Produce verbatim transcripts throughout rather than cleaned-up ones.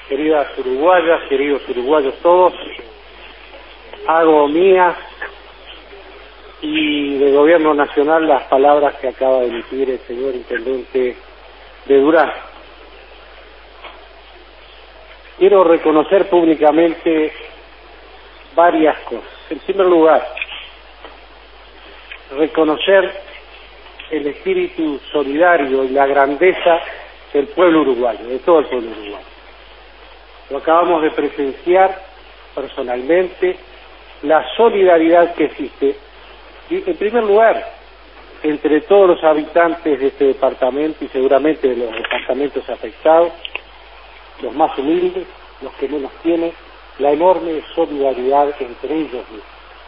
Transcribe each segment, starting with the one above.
queridas uruguayas, queridos uruguayos todos, hago mías y de Gobierno Nacional las palabras que acaba de emitir el señor Intendente de Durán. Quiero reconocer públicamente varias cosas. En primer lugar, reconocer el espíritu solidario y la grandeza del pueblo uruguayo, de todo el pueblo uruguayo. Lo acabamos de presenciar personalmente, la solidaridad que existe, y en primer lugar, entre todos los habitantes de este departamento y seguramente de los departamentos afectados, los más humildes, los que menos tienen, la enorme solidaridad entre ellos mismos.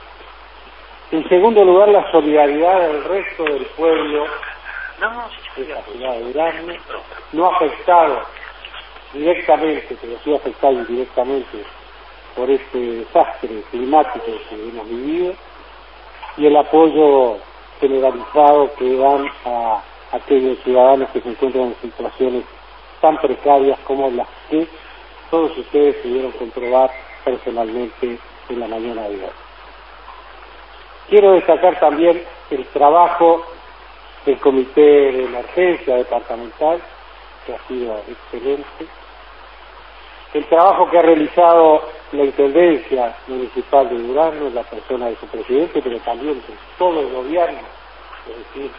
En segundo lugar, la solidaridad del resto del pueblo de la ciudad de Durazno, no afectado directamente, pero sí afectado indirectamente por este desastre climático que hemos vivido, y el apoyo generalizado que dan a aquellos ciudadanos que se encuentran en situaciones tan precarias como las que todos ustedes pudieron comprobar personalmente en la mañana de hoy. Quiero destacar también el trabajo del Comité de Emergencia Departamental, que ha sido excelente, el trabajo que ha realizado la Intendencia Municipal de Durazno en la persona de su presidente, pero también de todo el gobierno, es decir,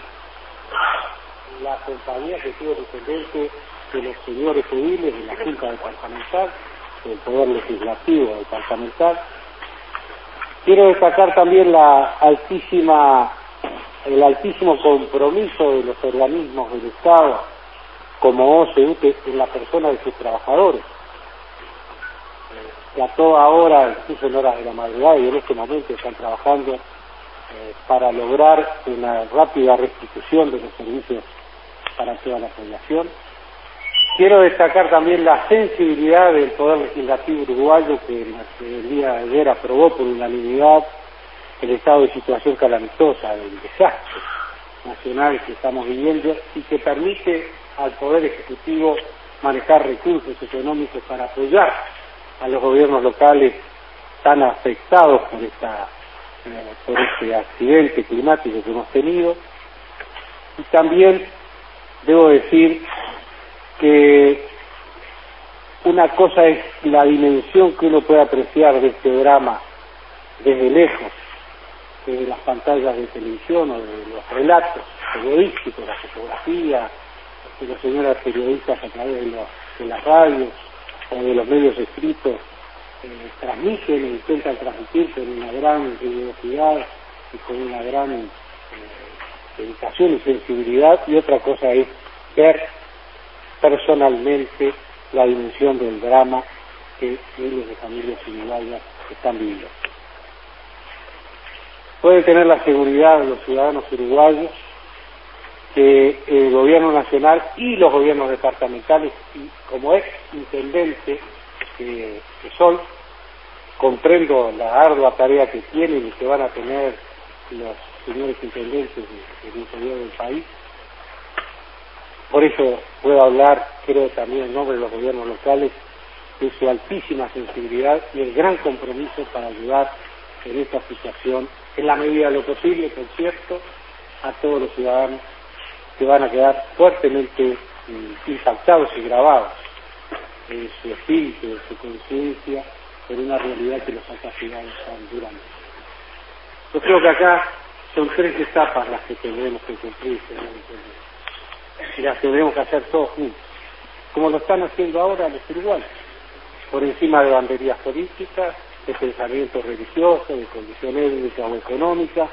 la compañía que tuvo el Intendente de los señores civiles de la Junta Departamental, del Poder Legislativo Departamental. Quiero destacar también la altísima, el altísimo compromiso de los organismos del Estado, como O C U, en la persona de sus trabajadores, que a toda hora, incluso en horas de la madrugada y en este momento están trabajando eh, para lograr una rápida restitución de los servicios para toda la población. Quiero destacar también la sensibilidad del Poder Legislativo uruguayo, que el día de ayer aprobó por unanimidad el estado de situación calamitosa, del desastre nacional que estamos viviendo, y que permite al Poder Ejecutivo manejar recursos económicos para apoyar a los gobiernos locales tan afectados por, esta, eh, por este accidente climático que hemos tenido. Y también debo decir que una cosa es la dimensión que uno puede apreciar de este drama desde lejos, desde las pantallas de televisión o de los relatos periodísticos, la fotografía de los señores periodistas a través de, los, de las radios o de los medios escritos, eh, transmiten e intentan transmitir con una gran rigurosidad y con una gran eh, dedicación y sensibilidad, y otra cosa es ver personalmente la dimensión del drama que miles de familias uruguayas están viviendo. Pueden tener la seguridad de los ciudadanos uruguayos que el gobierno nacional y los gobiernos departamentales, y como ex intendente que, que soy, comprendo la ardua tarea que tienen y que van a tener los señores intendentes del interior del país. Por eso puedo hablar, creo también en nombre de los gobiernos locales, de su altísima sensibilidad y el gran compromiso para ayudar en esta situación, en la medida de lo posible, por cierto, a todos los ciudadanos que van a quedar fuertemente impactados y grabados en su espíritu, en su conciencia, por una realidad que los ha castigado tan duramente. Yo creo que acá son tres etapas las que tendremos que cumplir, señor intendente, y las tendremos que hacer todos juntos, como lo están haciendo ahora los uruguayos, por encima de banderías políticas, de pensamientos religiosos, de condiciones étnicas o económicas.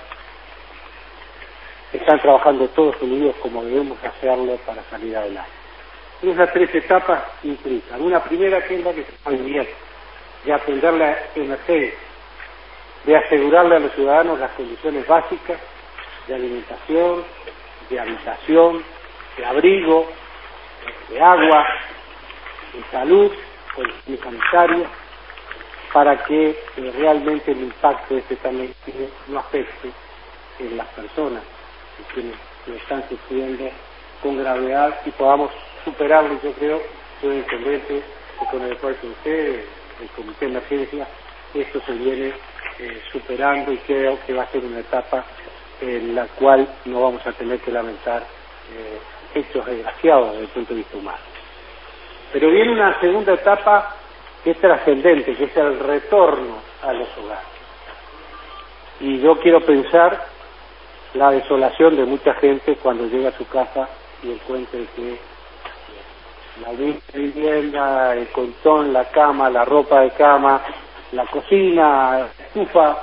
Están trabajando todos unidos como debemos hacerlo para salir adelante. Esas tres etapas implican una primera, que es la que está bien, de atender la emergencia, de asegurarle a los ciudadanos las condiciones básicas de alimentación, de habitación, de abrigo, de agua, de salud, condiciones sanitarias, para que eh, realmente el impacto de este también no afecte en las personas que lo están sufriendo con gravedad y podamos superarlo, yo creo, señor intendente, con el cual usted, el Comité de Emergencia, esto se viene eh, superando, y creo que va a ser una etapa en la cual no vamos a tener que lamentar eh, hechos desgraciados desde el punto de vista humano. Pero viene una segunda etapa que es trascendente, que es el retorno a los hogares. Y yo quiero pensar la desolación de mucha gente cuando llega a su casa y encuentre que la vivienda, el colchón, la cama, la ropa de cama, la cocina, la estufa,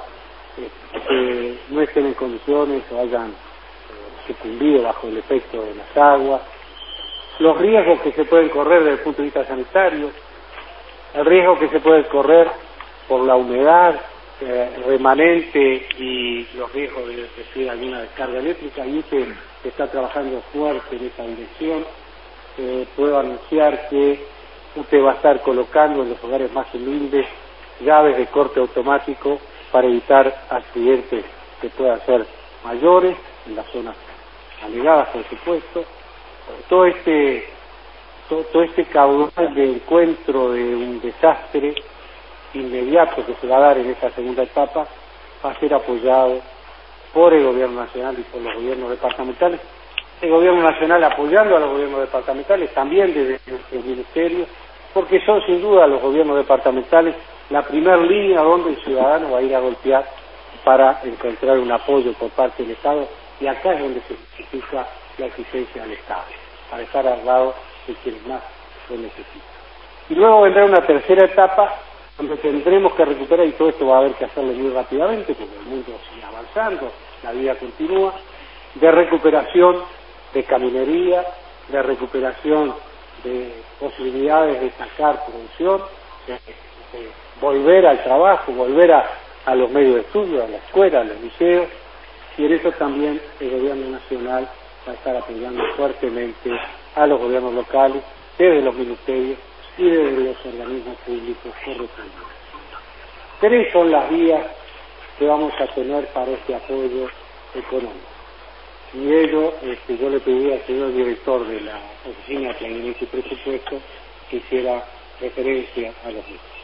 eh, no estén en condiciones o hayan eh, sucumbido bajo el efecto de las aguas, los riesgos que se pueden correr desde el punto de vista sanitario, el riesgo que se puede correr por la humedad eh, remanente y los riesgos de recibir alguna descarga eléctrica, y usted está trabajando fuerte en esa dirección. Eh, puedo anunciar que usted va a estar colocando en los hogares más humildes llaves de corte automático para evitar accidentes que puedan ser mayores en las zonas alegadas, por supuesto. Todo este todo, todo este caudal de encuentro de un desastre inmediato que se va a dar en esta segunda etapa va a ser apoyado por el Gobierno Nacional y por los gobiernos departamentales. El Gobierno Nacional apoyando a los gobiernos departamentales, también desde el Ministerio, porque son sin duda los gobiernos departamentales la primera línea donde el ciudadano va a ir a golpear para encontrar un apoyo por parte del Estado, y acá es donde se justifica la exigencia del Estado, para estar al lado de quienes más lo necesitan. Y luego vendrá una tercera etapa donde tendremos que recuperar, y todo esto va a haber que hacerlo muy rápidamente porque el mundo sigue avanzando, la vida continúa, de recuperación de caminería, de recuperación de posibilidades de sacar producción, de, de volver al trabajo, volver a, a los medios de estudio, a la escuela, a los liceos, y en eso también el Gobierno Nacional va a estar apoyando fuertemente a los gobiernos locales, desde los ministerios y desde los organismos públicos correspondientes. Tres son las vías que vamos a tener para este apoyo económico. Y ello, este, yo le pedí al señor director de la Oficina de Planeamiento y Presupuesto que hiciera referencia a los mismos.